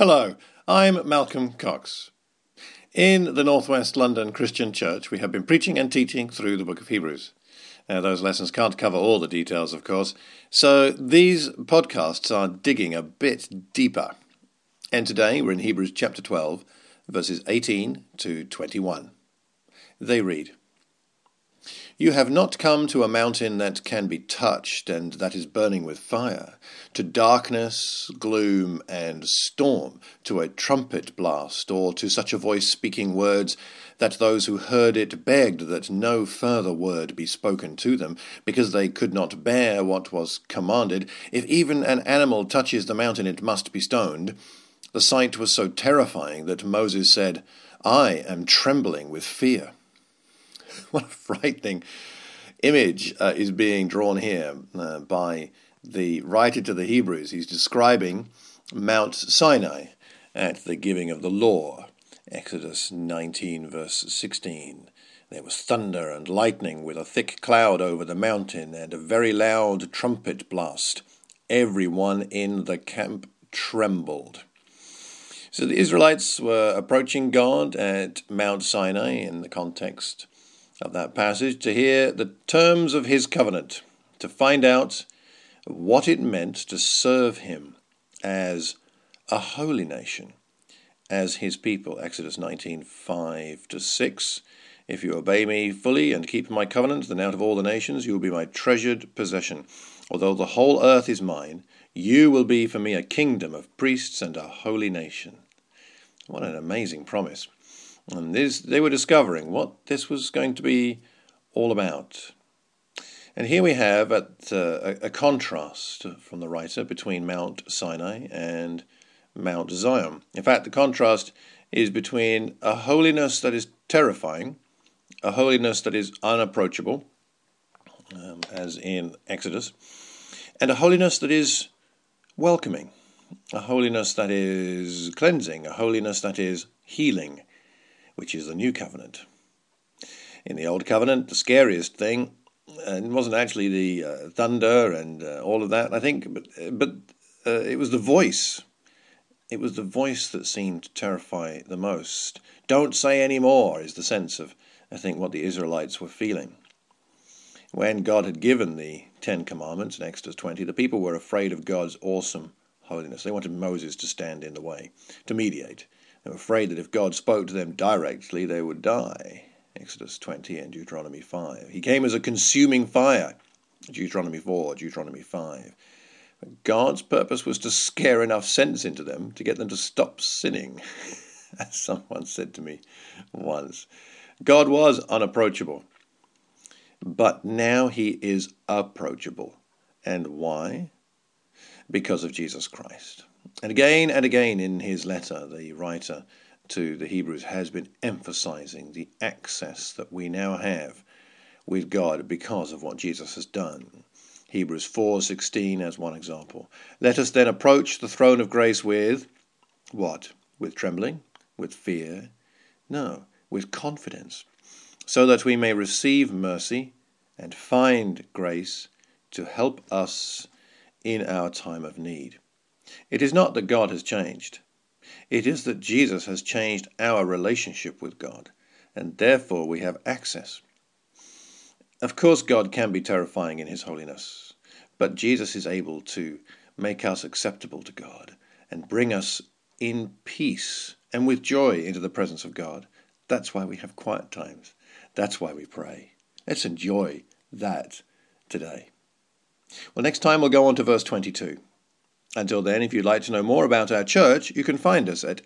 Hello, I'm Malcolm Cox. In the Northwest London Christian Church, we have been preaching and teaching through the book of Hebrews. Those lessons can't cover all the details, of course, so these podcasts are digging a bit deeper. And today we're in Hebrews chapter 12, verses 18 to 21. They read, "You have not come to a mountain that can be touched and that is burning with fire, to darkness, gloom, and storm, to a trumpet blast, or to such a voice speaking words that those who heard it begged that no further word be spoken to them, because they could not bear what was commanded. If even an animal touches the mountain, it must be stoned. The sight was so terrifying that Moses said, 'I am trembling with fear.'" What a frightening image is being drawn here by the writer to the Hebrews. He's describing Mount Sinai at the giving of the law. Exodus 19, verse 16. "There was thunder and lightning with a thick cloud over the mountain and a very loud trumpet blast. Everyone in the camp trembled." So the Israelites were approaching God at Mount Sinai in the context of that passage to hear the terms of his covenant, to find out what it meant to serve him as a holy nation, as his people. Exodus 19, 5-6. "If you obey me fully and keep my covenant, then out of all the nations you will be my treasured possession. Although the whole earth is mine, you will be for me a kingdom of priests and a holy nation." What an amazing promise. And they were discovering what this was going to be all about. And here we have a contrast from the writer between Mount Sinai and Mount Zion. In fact, the contrast is between a holiness that is terrifying, a holiness that is unapproachable, as in Exodus, and a holiness that is welcoming, a holiness that is cleansing, a holiness that is healing, which is the new covenant. In the old covenant, the scariest thing, and it wasn't actually the thunder and all of that, I think, but it was the voice. It was the voice that seemed to terrify the most. Don't say any more is the sense of, I think, what the Israelites were feeling. When God had given the 10 Commandments in Exodus 20, the people were afraid of God's awesome holiness. They wanted Moses to stand in the way, to mediate. They were afraid that if God spoke to them directly, they would die. Exodus 20 and Deuteronomy 5. He came as a consuming fire. Deuteronomy 4, Deuteronomy 5. God's purpose was to scare enough sense into them to get them to stop sinning. As someone said to me once, God was unapproachable, but now he is approachable. And why? Because of Jesus Christ. And again in his letter, the writer to the Hebrews has been emphasizing the access that we now have with God because of what Jesus has done. Hebrews 4:16 as one example. "Let us then approach the throne of grace with" what? With trembling? With fear? No, with confidence, so that we may receive mercy and find grace to help us in our time of need. It is not that God has changed. It is that Jesus has changed our relationship with God, and therefore we have access. Of course, God can be terrifying in his holiness, but Jesus is able to make us acceptable to God and bring us in peace and with joy into the presence of God. That's why we have quiet times. That's why we pray. Let's enjoy that today. Well, next time we'll go on to verse 22. Until then, if you'd like to know more about our church, you can find us at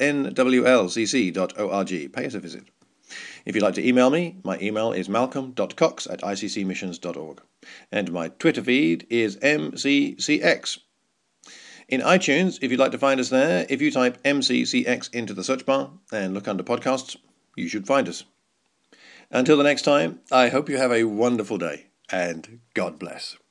nwlcc.org. Pay us a visit. If you'd like to email me, my email is malcolm.cox@iccmissions.org. And my Twitter feed is mccx. In iTunes, if you'd like to find us there, if you type mccx into the search bar and look under podcasts, you should find us. Until the next time, I hope you have a wonderful day, and God bless.